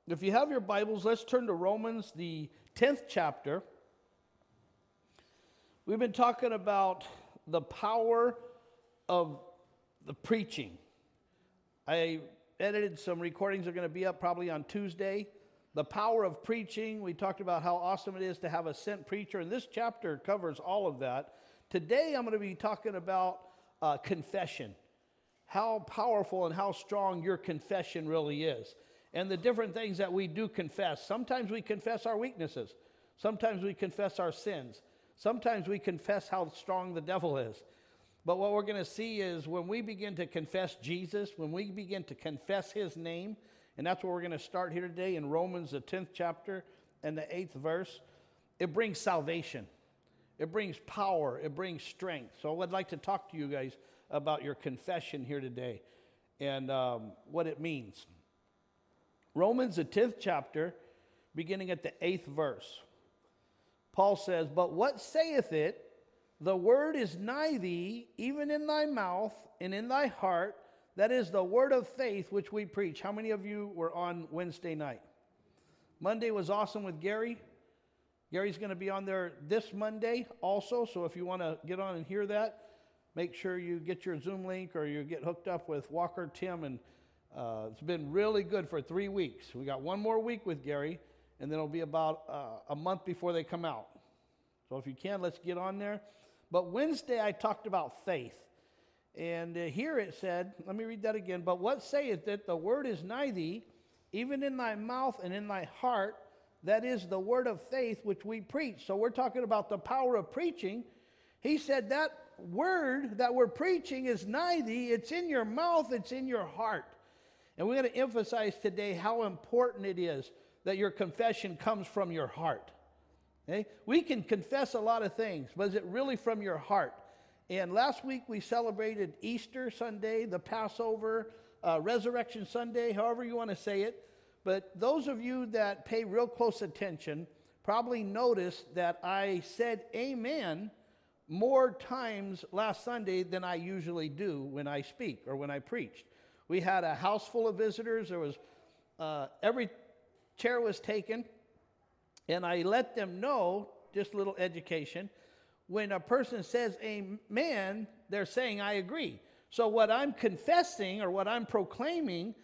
If you have your Bibles, let's turn to Romans, the 10th chapter. We've been talking about the power of the preaching. I edited some recordings that are going to be up probably on Tuesday. The power of preaching. We talked about how awesome it is to have a sent preacher, and this chapter covers all of that. Today I'm going to be talking about confession, how powerful and how strong your confession really is, and the different things that we do confess. Sometimes we confess our weaknesses. Sometimes we confess our sins. Sometimes we confess how strong the devil is. But what we're going to see is when we begin to confess Jesus, when we begin to confess his name, and that's where we're going to start here today in Romans, the 10th chapter and the 8th verse, it brings salvation. It brings power. It brings strength. So I'd like to talk to you guys about your confession here today and what it means. Romans, the 10th chapter, beginning at the 8th verse. Paul says, "But what saith it? The word is nigh thee, even in thy mouth and in thy heart. That is the word of faith which we preach." How many of you were on Wednesday night? Monday was awesome with Gary. Gary's going to be on there this Monday also, so if you want to get on and hear that, make sure you get your Zoom link or you get hooked up with Walker Tim, and it's been really good for 3 weeks. We got one more week with Gary, and then it'll be about a month before they come out. So if you can, let's get on there. But Wednesday I talked about faith. And here it said, let me read that again. "But what saith it? The word is nigh thee, even in thy mouth and in thy heart. That is the word of faith which we preach." So we're talking about the power of preaching. He said that word that we're preaching is nigh thee. It's in your mouth. It's in your heart. And we're going to emphasize today how important it is that your confession comes from your heart. Okay? We can confess a lot of things, but is it really from your heart? And last week we celebrated Easter Sunday, the Passover, Resurrection Sunday, however you want to say it. But those of you that pay real close attention probably noticed that I said amen more times last Sunday than I usually do when I speak or when I preached. We had a house full of visitors. There was every chair was taken, and I let them know, just a little education, when a person says amen, they're saying I agree. So what I'm confessing or what I'm proclaiming,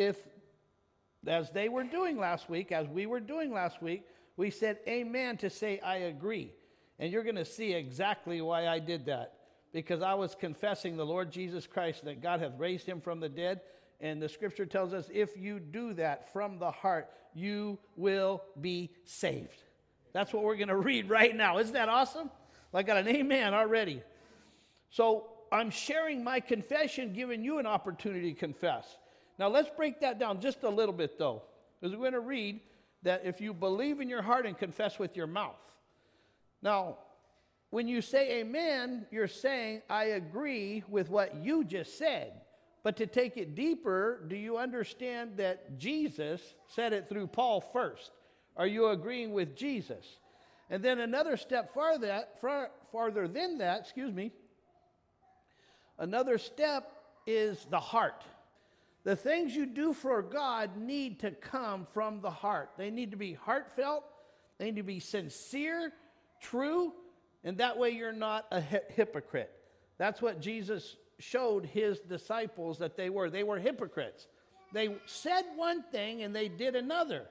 as they were doing last week, as we were doing last week, we said amen to say I agree. And you're going to see exactly why I did that. Because I was confessing the Lord Jesus Christ, that God hath raised him from the dead. And the scripture tells us if you do that from the heart, you will be saved. That's what we're going to read right now. Isn't that awesome? I got an amen already. So I'm sharing my confession, giving you an opportunity to confess. Now let's break that down just a little bit though. Because we're going to read that if you believe in your heart and confess with your mouth. Now, when you say amen, you're saying, I agree with what you just said. But to take it deeper, do you understand that Jesus said it through Paul first? Are you agreeing with Jesus? And then another step farther than that, another step is the heart. The things you do for God need to come from the heart. They need to be heartfelt. They need to be sincere, true, and that way you're not a hypocrite. That's what Jesus showed his disciples that they were. They were hypocrites. They said one thing and they did another.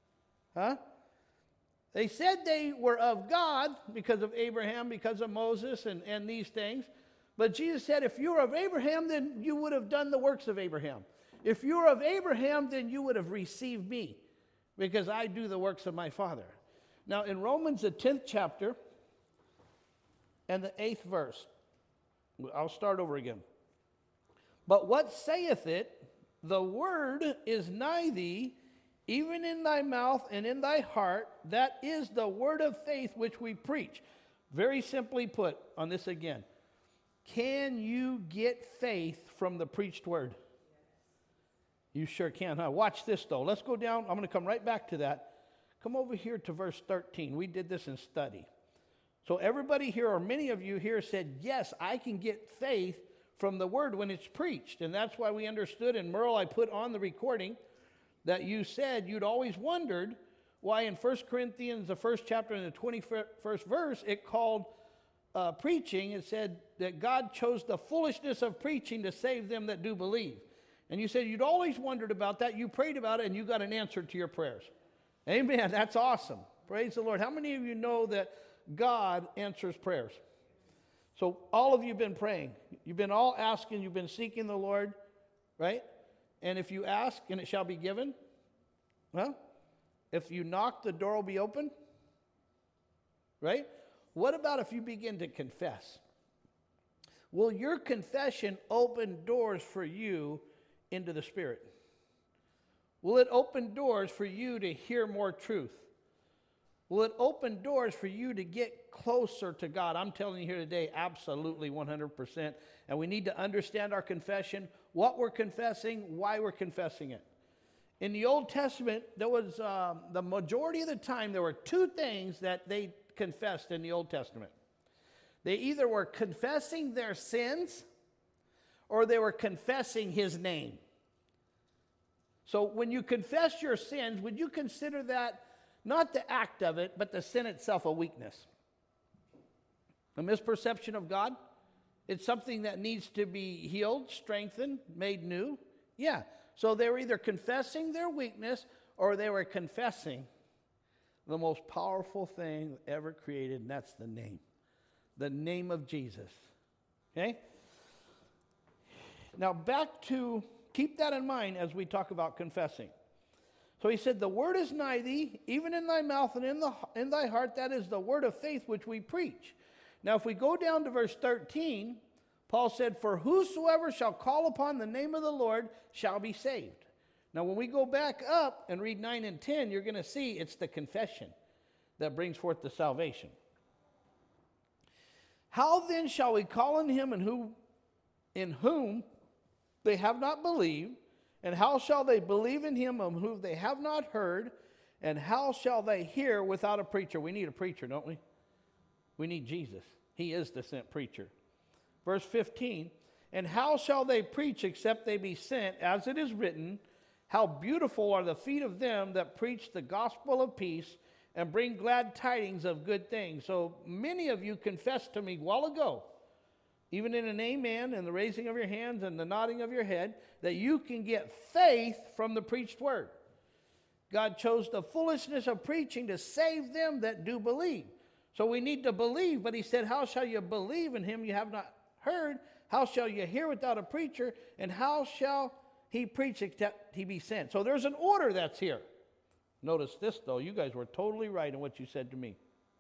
They said they were of God because of Abraham, because of Moses and these things. But Jesus said, if you were of Abraham, then you would have done the works of Abraham. If you were of Abraham, then you would have received me, because I do the works of my Father. Now in Romans, the 10th chapter, and the 8th verse. I'll start over again. "But what saith it? The word is nigh thee, even in thy mouth and in thy heart. That is the word of faith which we preach." Very simply put on this again. Can you get faith from the preached word? You sure can, huh? Watch this though. Let's go down. I'm going to come right back to that. Come over here to verse 13. We did this in study. So everybody here, or many of you here, said, yes, I can get faith from the word when it's preached. And that's why we understood, and Merle, I put on the recording, that you said you'd always wondered why in 1 Corinthians, the first chapter and the 21st verse, it called preaching, it said that God chose the foolishness of preaching to save them that do believe. And you said you'd always wondered about that. You prayed about it, and you got an answer to your prayers. Amen. That's awesome. Praise the Lord. How many of you know that God answers prayers? So all of you have been praying. You've been all asking. You've been seeking the Lord, right? And if you ask, and it shall be given. Well, if you knock, the door will be open, right? What about if you begin to confess? Will your confession open doors for you into the Spirit? Will it open doors for you to hear more truth? Will it open doors for you to get closer to God? I'm telling you here today, absolutely 100%. And we need to understand our confession, what we're confessing, why we're confessing it. In the Old Testament, there was the majority of the time, there were two things that they confessed in the Old Testament. They either were confessing their sins or they were confessing his name. So when you confess your sins, would you consider that not the act of it, but the sin itself a weakness? A misperception of God? It's something that needs to be healed, strengthened, made new? Yeah. So they were either confessing their weakness or they were confessing the most powerful thing ever created, and that's the name of Jesus. Okay? Now back to, keep that in mind as we talk about confessing. So he said, the word is nigh thee, even in thy mouth and in thy heart. That is the word of faith which we preach. Now if we go down to verse 13, Paul said, for whosoever shall call upon the name of the Lord shall be saved. Now when we go back up and read 9 and 10, you're going to see it's the confession that brings forth the salvation. How then shall we call on him in whom they have not believed? And how shall they believe in him of whom they have not heard? And how shall they hear without a preacher? We need a preacher, don't we? We need Jesus. He is the sent preacher. Verse 15, and how shall they preach except they be sent? As it is written, how beautiful are the feet of them that preach the gospel of peace and bring glad tidings of good things. So many of you confessed to me a while ago, even in an amen and the raising of your hands and the nodding of your head, that you can get faith from the preached word. God chose the foolishness of preaching to save them that do believe. So we need to believe, but he said, how shall you believe in him you have not heard? How shall you hear without a preacher? And how shall he preach except he be sent? So there's an order that's here. Notice this, though. You guys were totally right in what you said to me.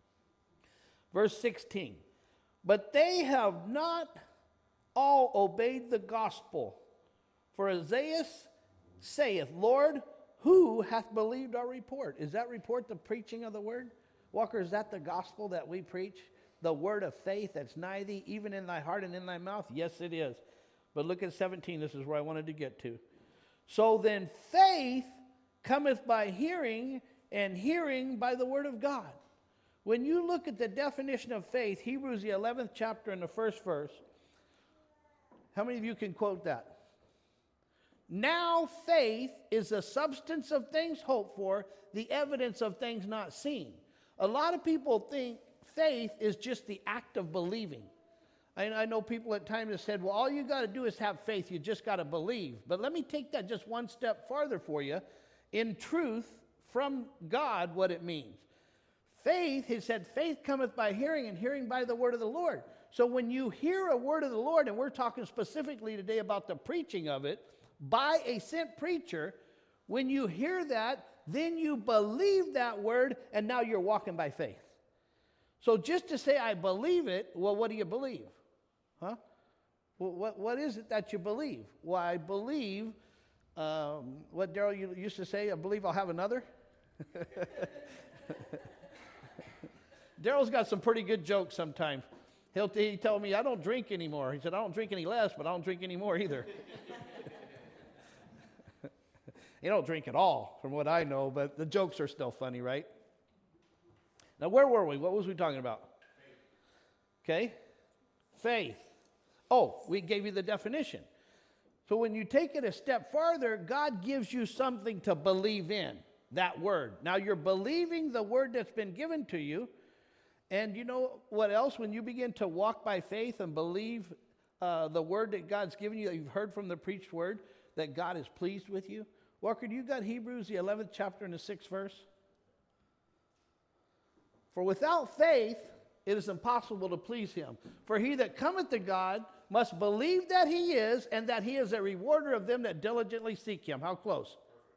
Verse 16. But they have not all obeyed the gospel. For Isaiah saith, Lord, who hath believed our report? Is that report the preaching of the word? Walker, is that the gospel that we preach? The word of faith that's nigh thee, even in thy heart and in thy mouth? Yes, it is. But look at 17. This is where I wanted to get to. So then faith cometh by hearing, and hearing by the word of God. When you look at the definition of faith, Hebrews the 11th chapter and the first verse, how many of you can quote that? Now faith is the substance of things hoped for, the evidence of things not seen. A lot of people think faith is just the act of believing. I know people at times have said, well, all you got to do is have faith. You just got to believe. But let me take that just one step farther for you. In truth, from God, what it means. Faith, he said, faith cometh by hearing, and hearing by the word of the Lord. So when you hear a word of the Lord, and we're talking specifically today about the preaching of it, by a sent preacher, when you hear that, then you believe that word, and now you're walking by faith. So just to say, I believe it, well, what do you believe? Huh? Well, what is it that you believe? Well, I believe, what Daryl used to say, I believe I'll have another. Daryl's got some pretty good jokes sometimes. He tell me, I don't drink anymore. He said, I don't drink any less, but I don't drink any more either. You don't drink at all, from what I know, but the jokes are still funny, right? Now, where were we? What was we talking about? Okay. Faith. Oh, we gave you the definition. So when you take it a step farther, God gives you something to believe in, that word. Now you're believing the word that's been given to you. And you know what else? When you begin to walk by faith and believe the word that God's given you, that you've heard from the preached word, that God is pleased with you. Walker, you got Hebrews, the 11th chapter and the 6th verse? For without faith, it is impossible to please him. For he that cometh to God must believe that he is, and that he is a rewarder of them that diligently seek him. How close?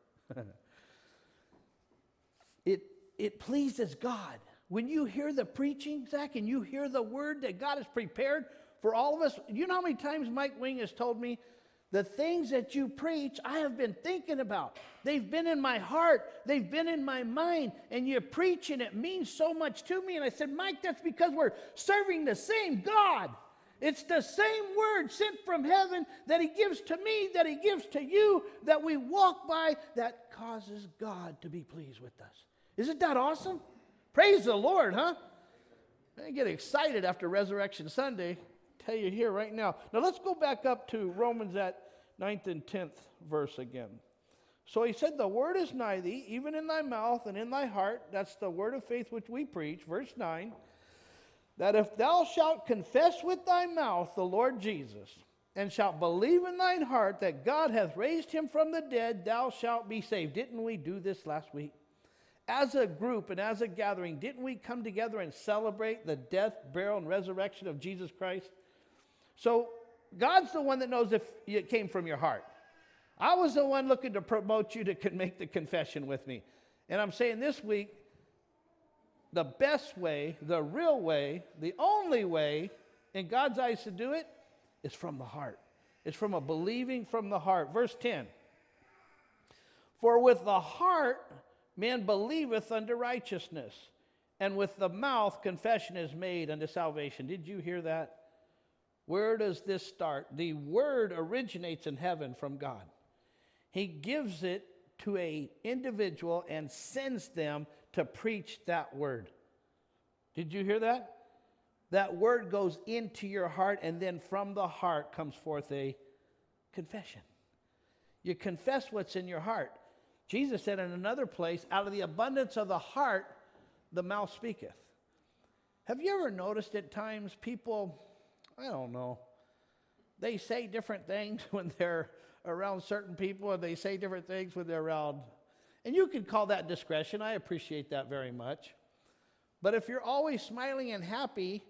It pleases God. When you hear the preaching, Zach, and you hear the word that God has prepared for all of us, you know how many times Mike Wing has told me, the things that you preach, I have been thinking about. They've been in my heart. They've been in my mind. And you preach, and it means so much to me. And I said, Mike, that's because we're serving the same God. It's the same word sent from heaven that he gives to me, that he gives to you, that we walk by, that causes God to be pleased with us. Isn't that awesome? Praise the Lord, huh? I get excited after Resurrection Sunday. Tell you here right now. Now let's go back up to Romans at 9th and 10th verse again. So he said, the word is nigh thee, even in thy mouth and in thy heart. That's the word of faith which we preach. Verse 9. That if thou shalt confess with thy mouth the Lord Jesus, and shalt believe in thine heart that God hath raised him from the dead, thou shalt be saved. Didn't we do this last week? As a group and as a gathering, didn't we come together and celebrate the death, burial, and resurrection of Jesus Christ? So God's the one that knows if it came from your heart. I was the one looking to promote you to make the confession with me. And I'm saying this week, the best way, the real way, the only way in God's eyes to do it is from the heart. It's from a believing from the heart. Verse 10. For with the heart man believeth unto righteousness, and with the mouth confession is made unto salvation. Did you hear that? Where does this start? The word originates in heaven from God. He gives it to an individual and sends them to preach that word. Did you hear that? That word goes into your heart, and then from the heart comes forth a confession. You confess what's in your heart. Jesus said in another place, out of the abundance of the heart, the mouth speaketh. Have you ever noticed at times people, I don't know, they say different things when they're around certain people, and they say different things when they're around, and you can call that discretion. I appreciate that very much. But if you're always smiling and happy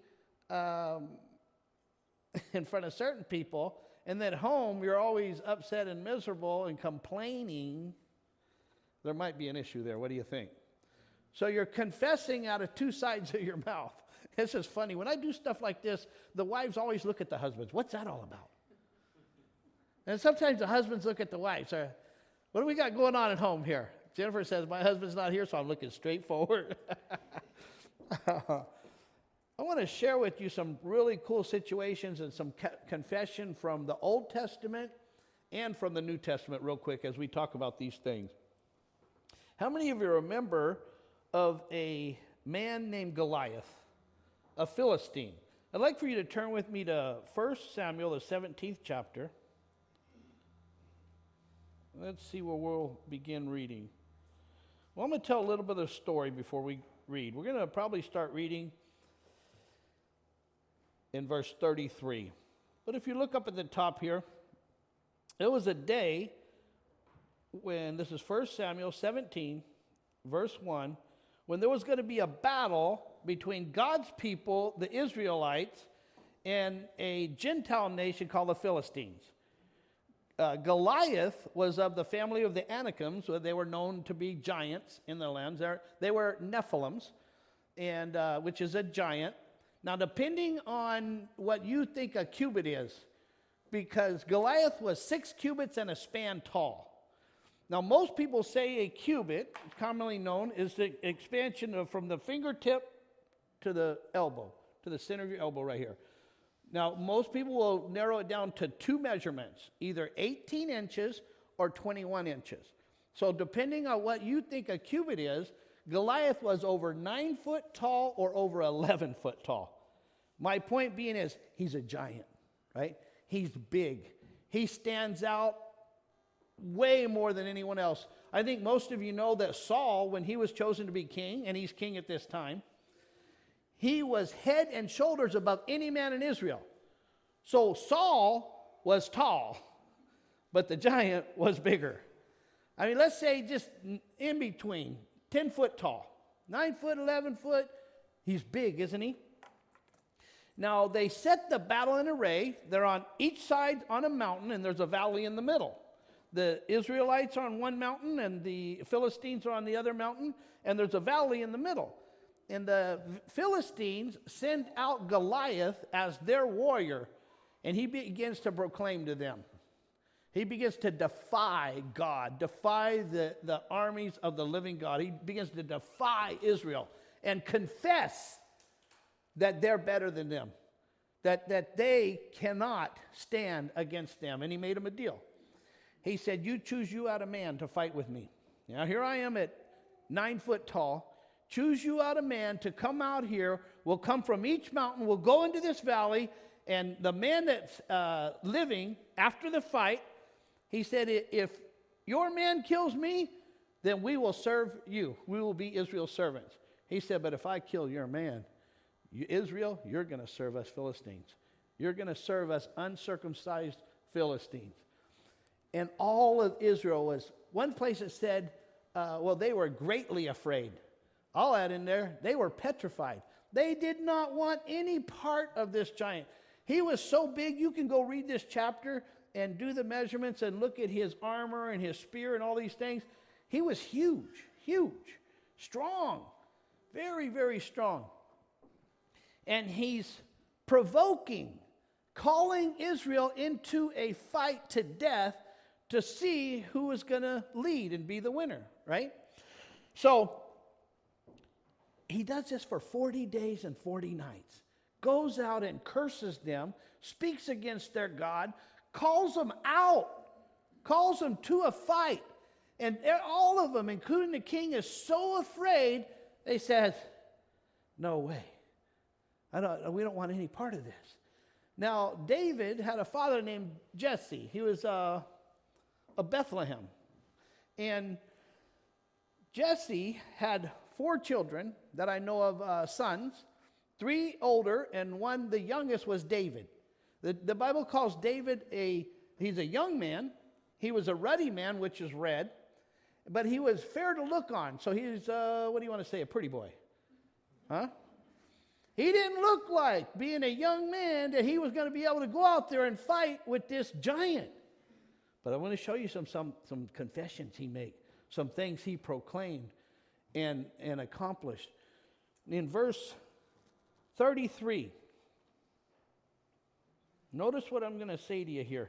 in front of certain people, and then at home you're always upset and miserable and complaining, there might be an issue there. What do you think? So you're confessing out of two sides of your mouth. This is funny. When I do stuff like this, the wives always look at the husbands. What's that all about? And sometimes the husbands look at the wives. What do we got going on at home here? Jennifer says, my husband's not here, so I'm looking straight forward. I want to share with you some really cool situations and some confession from the Old Testament and from the New Testament real quick as we talk about these things. How many of you remember of a man named Goliath, a Philistine? I'd like for you to turn with me to 1 Samuel, the 17th chapter. Let's see where we'll begin reading. Well, I'm going to tell a little bit of the story before we read. We're going to probably start reading in verse 33. But if you look up at the top here, it was a day when, this is 1 Samuel 17, verse 1, when there was going to be a battle between God's people, the Israelites, and a Gentile nation called the Philistines. Goliath was of the family of the Anakims, so they were known to be giants in the lands. They were Nephilims, and which is a giant. Now, depending on what you think a cubit is, because Goliath was 6 cubits and a span tall. Now, most people say a cubit, commonly known, is the expansion from the fingertip to the elbow, to the center of your elbow right here. Now, most people will narrow it down to 2 measurements, either 18 inches or 21 inches. So depending on what you think a cubit is, Goliath was over 9 foot tall or over 11 foot tall. My point being is, he's a giant, right? He's big. he stands out way more than anyone else. I think most of you know that Saul, when he was chosen to be king, and he's king at this time, he was head and shoulders above any man in Israel. So Saul was tall, but the giant was bigger. I mean, let's say just in between, 10 foot tall, 9 foot, 11 foot. He's big, isn't he? Now, they set the battle in array. They're on each side on a mountain, and there's a valley in the middle. The Israelites are on one mountain, and the Philistines are on the other mountain, and there's a valley in the middle. And the Philistines send out Goliath as their warrior, and he begins to proclaim to them. He begins to defy God, defy the armies of the living God. He begins to defy Israel and confess that they're better than them, that they cannot stand against them. And he made them a deal. He said, you choose you out a man to fight with me. Now here I am at 9 foot tall. Choose you out a man to come out here. We'll come from each mountain. We'll go into this valley. And the man that's living after the fight, he said, if your man kills me, then we will serve you. We will be Israel's servants. He said, but if I kill your man, Israel, you're going to serve us Philistines. You're going to serve us uncircumcised Philistines. And all of Israel was, one place it said, they were greatly afraid. I'll add in there, they were petrified. They did not want any part of this giant. He was so big, you can go read this chapter and do the measurements and look at his armor and his spear and all these things. He was huge, strong, very, very strong. And he's provoking, calling Israel into a fight to death to see who is going to lead and be the winner, right? So he does this for 40 days and 40 nights. Goes out and curses them, speaks against their God, calls them out, calls them to a fight. And all of them, including the king, is so afraid, they said, no way. We don't want any part of this. Now, David had a father named Jesse. He was of Bethlehem. And Jesse had 4 children that I know of, sons, 3 older, and one, the youngest, was David. The Bible calls David he's a young man. He was a ruddy man, which is red, but he was fair to look on. So he's, what do you want to say, a pretty boy? Huh? He didn't look like, being a young man, that he was going to be able to go out there and fight with this giant. But I want to show you some confessions he made, some things he proclaimed and accomplished. In verse 33, notice what I'm going to say to you here.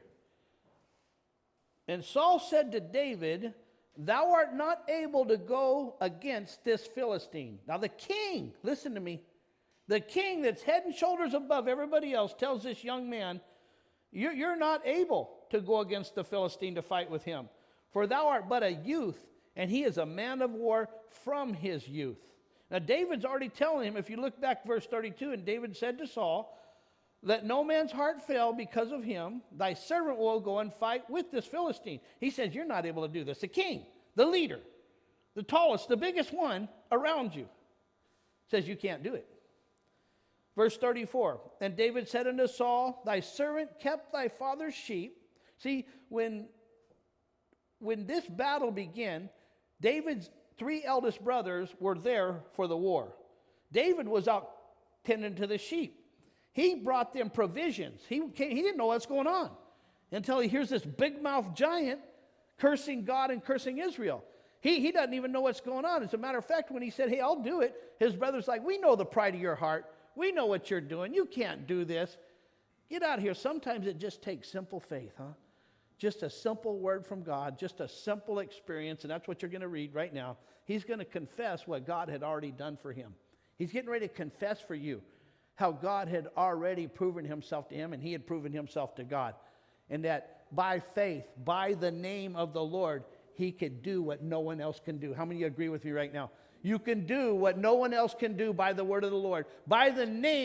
And Saul said to David, thou art not able to go against this Philistine. Now the king, listen to me, the king that's head and shoulders above everybody else tells this young man, you're not able to go against the Philistine to fight with him. For thou art but a youth, and he is a man of war from his youth. Now David's already telling him, if you look back verse 32, and David said to Saul, let no man's heart fail because of him. Thy servant will go and fight with this Philistine. He says, you're not able to do this. The king, the leader, the tallest, the biggest one around you, says you can't do it. Verse 34, and David said unto Saul, thy servant kept thy father's sheep. See, when this battle began, David's 3 eldest brothers were there for the war. David was out tending to the sheep. He brought them provisions. He didn't know what's going on until he hears this big-mouthed giant cursing God and cursing Israel. He doesn't even know what's going on. As a matter of fact, when he said, hey, I'll do it, his brother's like, we know the pride of your heart. We know what you're doing. You can't do this. Get out of here. Sometimes it just takes simple faith, huh? Just a simple word from God, just a simple experience, and that's what you're going to read right now. He's going to confess what God had already done for him. He's getting ready to confess for you how God had already proven himself to him, and he had proven himself to God. And that by faith, by the name of the Lord, he could do what no one else can do. How many of you agree with me right now? You can do what no one else can do by the word of the Lord. By the name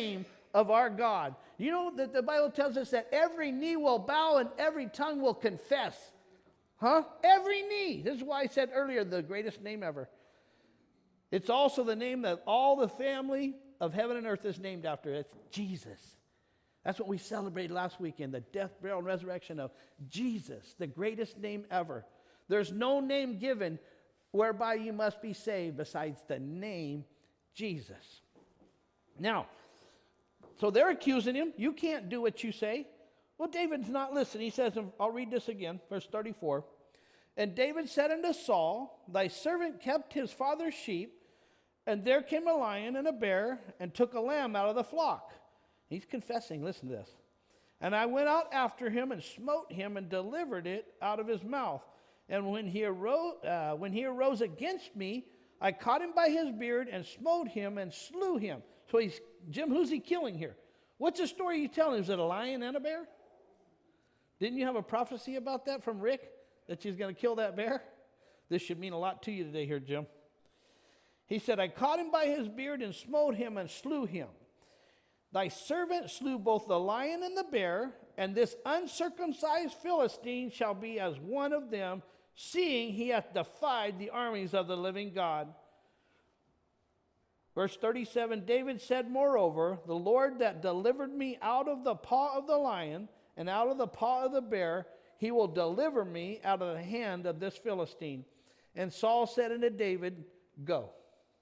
of our God. You know that the Bible tells us that every knee will bow and every tongue will confess. Huh? Every knee. This is why I said earlier, the greatest name ever. It's also the name that all the family of heaven and earth is named after. It's Jesus. That's what we celebrated last weekend, the death, burial, and resurrection of Jesus, the greatest name ever. There's no name given whereby you must be saved besides the name Jesus. Now, so they're accusing him. You can't do what you say. Well, David's not listening. He says, I'll read this again, verse 34. And David said unto Saul, thy servant kept his father's sheep, and there came a lion and a bear, and took a lamb out of the flock. He's confessing, listen to this. And I went out after him and smote him and delivered it out of his mouth. And when he arose against me, I caught him by his beard and smote him and slew him. So Jim, who's he killing here? What's the story you telling? Is it a lion and a bear? Didn't you have a prophecy about that from Rick, that she's going to kill that bear? This should mean a lot to you today here, Jim. He said, I caught him by his beard and smote him and slew him. Thy servant slew both the lion and the bear, and this uncircumcised Philistine shall be as one of them, seeing he hath defied the armies of the living God. Verse 37, David said, moreover, the Lord that delivered me out of the paw of the lion and out of the paw of the bear, he will deliver me out of the hand of this Philistine. And Saul said unto David, go,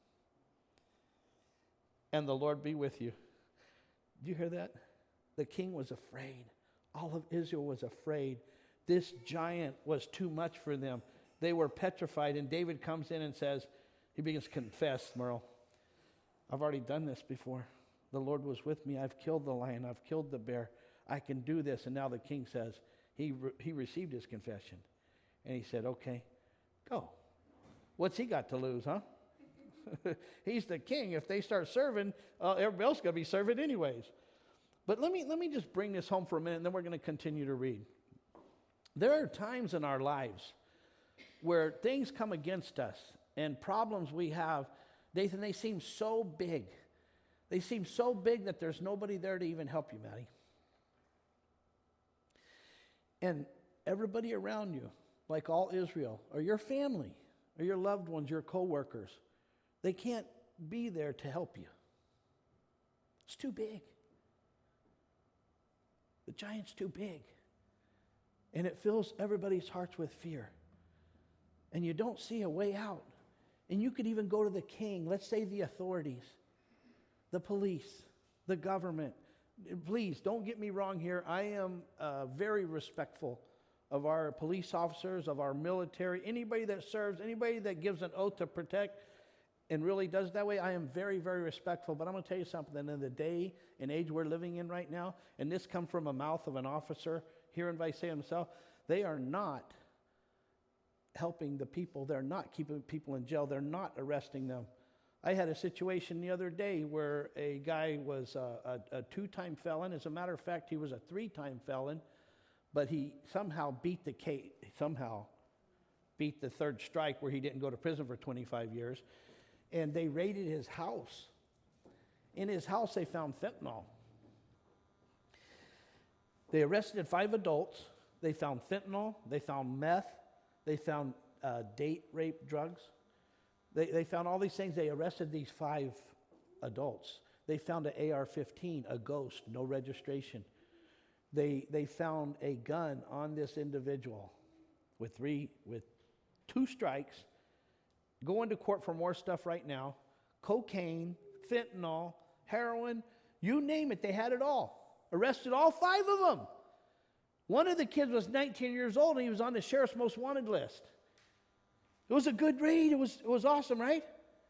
and the Lord be with you. Do you hear that? The king was afraid. All of Israel was afraid. This giant was too much for them. They were petrified, and David comes in and says, he begins to confess, Merle, I've already done this before. The Lord was with me. I've killed the lion. I've killed the bear. I can do this. And now the king says, he received his confession. And he said, okay, go. What's he got to lose, huh? He's the king. If they start serving, everybody else is going to be serving anyways. But let me just bring this home for a minute, and then we're going to continue to read. There are times in our lives where things come against us and problems we have, they seem so big. They seem so big that there's nobody there to even help you, Maddie. And everybody around you, like all Israel, or your family, or your loved ones, your co-workers, they can't be there to help you. It's too big. The giant's too big. And it fills everybody's hearts with fear. And you don't see a way out. And you could even go to the king, let's say the authorities, the police, the government. Please, don't get me wrong here. I am very respectful of our police officers, of our military, anybody that serves, anybody that gives an oath to protect and really does it that way. I am very, very respectful. But I'm going to tell you something. In the day and age we're living in right now, and this comes from a mouth of an officer here in Visalia himself, they are not helping the people. They're not keeping people in jail. They're not arresting them. I had a situation the other day where a guy was a two-time felon. As a matter of fact, he was a three-time felon, but he somehow beat the third strike where he didn't go to prison for 25 years. And they raided his house. In his house, they found fentanyl. They arrested 5 adults. They found fentanyl. They found meth. They found date rape drugs. They found all these things. They arrested these 5 adults. They found an AR-15, a ghost, no registration. They found a gun on this individual with 2 strikes. Going to court for more stuff right now. Cocaine, fentanyl, heroin, you name it, they had it all. Arrested all 5 of them. One of the kids was 19 years old and he was on the sheriff's most wanted list. It was a good raid. It was awesome, right?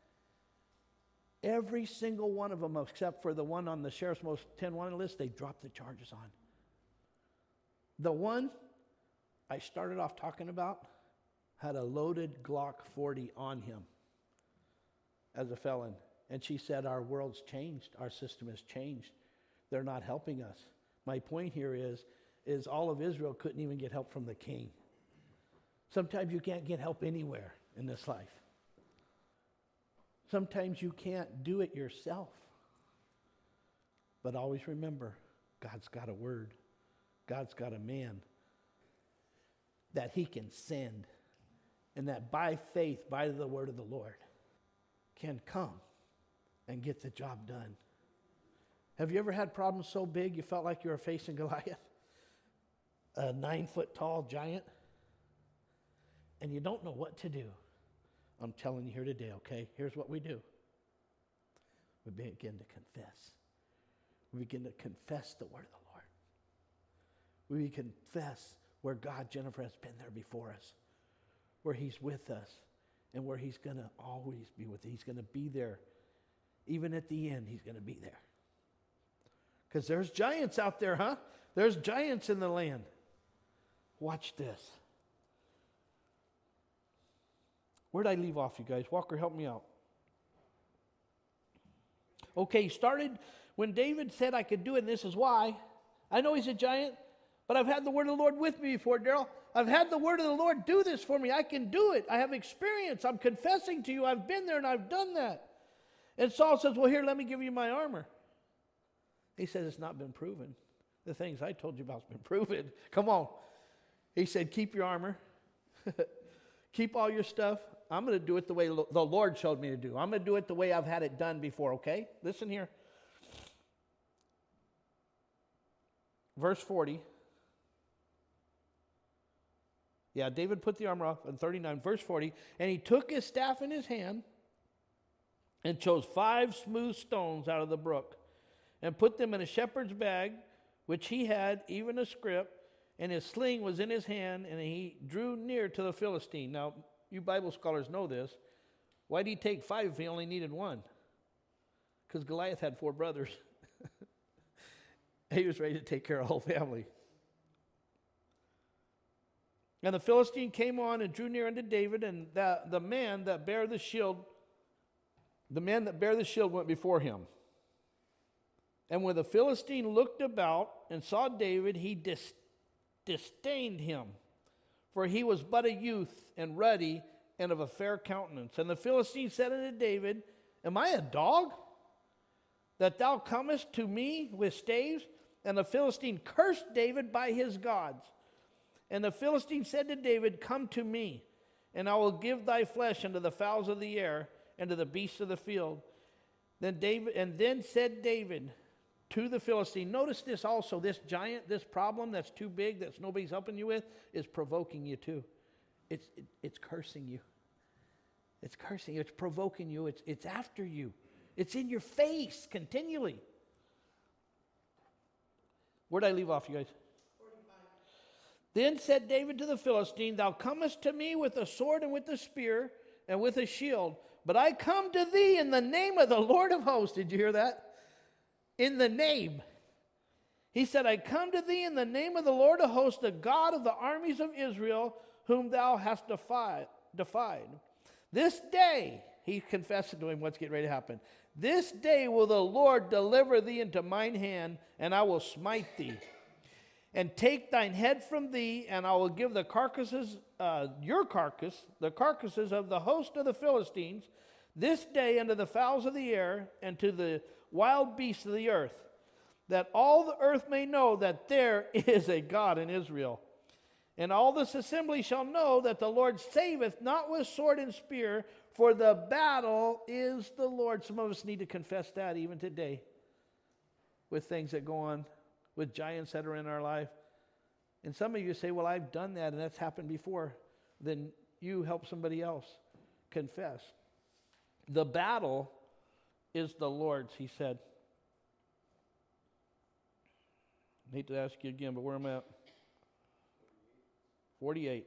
Every single one of them, except for the one on the sheriff's most 10 wanted list, they dropped the charges on. The one I started off talking about had a loaded Glock 40 on him as a felon. And she said, our world's changed. Our system has changed. They're not helping us. My point here is all of Israel couldn't even get help from the king. Sometimes you can't get help anywhere in this life. Sometimes you can't do it yourself. But always remember, God's got a word. God's got a man that he can send. And that by faith, by the word of the Lord, can come and get the job done. Have you ever had problems so big you felt like you were facing Goliath? A 9-foot tall giant? And you don't know what to do. I'm telling you here today, okay? Here's what we do. We begin to confess. We begin to confess the word of the Lord. We confess where God, Jennifer, has been there before us, where he's with us, and where he's going to always be with us. He's going to be there. Even at the end, he's going to be there. Because there's giants out there, huh? There's giants in the land. Watch this. Where'd I leave off, you guys? Walker, help me out. Okay, started when David said I could do it, and this is why. I know he's a giant, but I've had the word of the Lord with me before, Daryl. I've had the word of the Lord do this for me. I can do it. I have experience. I'm confessing to you. I've been there and I've done that. And Saul says, well, here, let me give you my armor. He says, it's not been proven. The things I told you about have been proven. Come on. He said, keep your armor. Keep all your stuff. I'm going to do it the way the Lord showed me to do. I'm going to do it the way I've had it done before, okay? Listen here. Verse 40. Yeah, David put the armor off in 39. Verse 40. And he took his staff in his hand and chose 5 smooth stones out of the brook and put them in a shepherd's bag, which he had, even a scrip, and his sling was in his hand, and he drew near to the Philistine. Now, you Bible scholars know this. Why did he take 5 if he only needed 1? Because Goliath had 4 brothers. He was ready to take care of the whole family. And the Philistine came on and drew near unto David, and the man that bare the shield went before him. And when the Philistine looked about and saw David, he disdained him, for he was but a youth and ruddy and of a fair countenance. And the Philistine said unto David, am I a dog, that thou comest to me with staves? And the Philistine cursed David by his gods. And the Philistine said to David, come to me, and I will give thy flesh unto the fowls of the air and to the beasts of the field. Then said David to the Philistine, notice this also, this giant, this problem that's too big, that nobody's helping you with, is provoking you too. It's cursing you. It's cursing you. It's provoking you. It's after you. It's in your face continually. Where'd I leave off, you guys? 45. Then said David to the Philistine, thou comest to me with a sword and with a spear and with a shield, but I come to thee in the name of the Lord of hosts. Did you hear that? In the name. He said, I come to thee in the name of the Lord of hosts, the God of the armies of Israel, whom thou hast defied. This day, he confessed to him what's getting ready to happen. This day will the Lord deliver thee into mine hand, and I will smite thee, and take thine head from thee, and I will give the carcasses, your carcass, the carcasses of the host of the Philistines, this day unto the fowls of the air, and to the wild beasts of the earth, that all the earth may know that there is a God in Israel. And all this assembly shall know that the Lord saveth not with sword and spear, for the battle is the Lord. Some of us need to confess that even today with things that go on, with giants that are in our life. And some of you say, well, I've done that and that's happened before. Then you help somebody else confess. The battle is the Lord's, he said. I hate to ask you again, but where am I at? 48.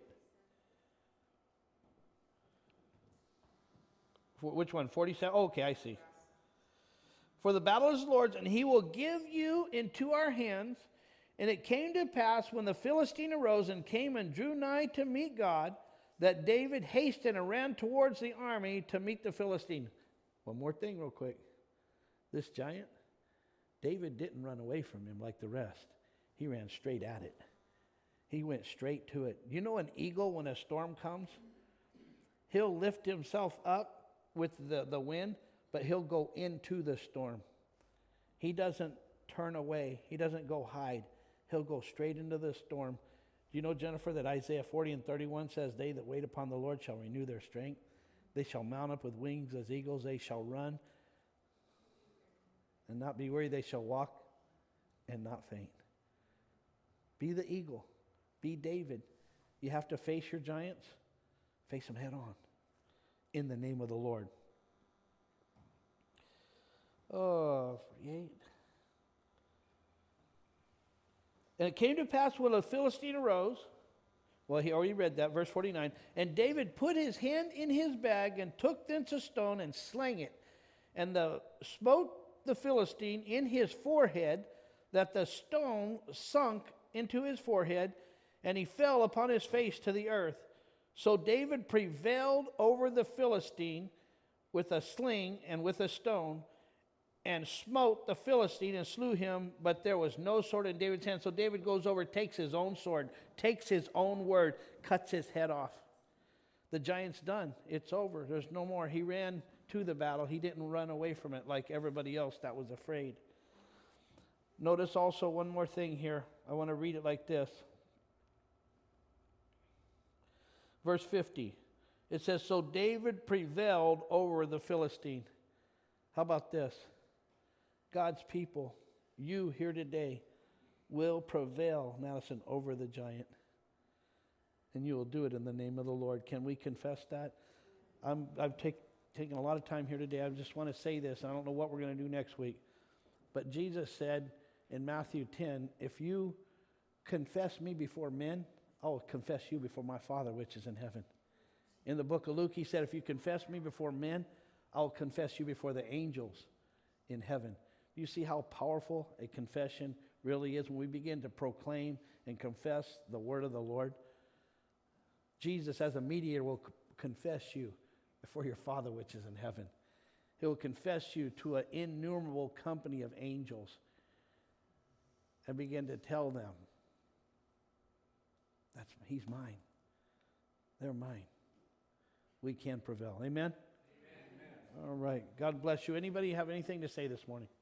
Which one? 47? Oh, okay, I see. For the battle is the Lord's, and he will give you into our hands. And it came to pass, when the Philistine arose and came and drew nigh to meet God, that David hasted and ran towards the army to meet the Philistine. One more thing real quick. This giant, David didn't run away from him like the rest. He ran straight at it. He went straight to it. You know an eagle, when a storm comes, he'll lift himself up with the wind, but he'll go into the storm. He doesn't turn away. He doesn't go hide. He'll go straight into the storm. Do you know, Jennifer, that Isaiah 40:31 says, they that wait upon the Lord shall renew their strength. They shall mount up with wings as eagles. They shall run and not be weary. They shall walk and not faint. Be the eagle. Be David. You have to face your giants. Face them head on in the name of the Lord. Oh, 48. And it came to pass when a Philistine arose, well, he already read that, verse 49, and David put his hand in his bag and took thence a stone and slang it, and smote the Philistine in his forehead, that the stone sunk into his forehead, and he fell upon his face to the earth. So David prevailed over the Philistine with a sling and with a stone, and smote the Philistine and slew him, but there was no sword in David's hand. So David goes over, takes his own sword, takes his own word, cuts his head off. The giant's done. It's over. There's no more. He ran to the battle. He didn't run away from it like everybody else that was afraid. Notice also one more thing here. I want to read it like this. Verse 50. It says, so David prevailed over the Philistine. How about this? God's people, you here today, will prevail, Madison, over the giant. And you will do it in the name of the Lord. Can we confess that? I've taken a lot of time here today. I just want to say this. I don't know what we're going to do next week. But Jesus said in Matthew 10, if you confess me before men, I'll confess you before my Father which is in heaven. In the book of Luke, he said, if you confess me before men, I'll confess you before the angels in heaven. You see how powerful a confession really is when we begin to proclaim and confess the word of the Lord. Jesus, as a mediator, will confess you before your Father which is in heaven. He will confess you to an innumerable company of angels and begin to tell them, he's mine. They're mine. We can prevail. Amen? Amen. All right. God bless you. Anybody have anything to say this morning?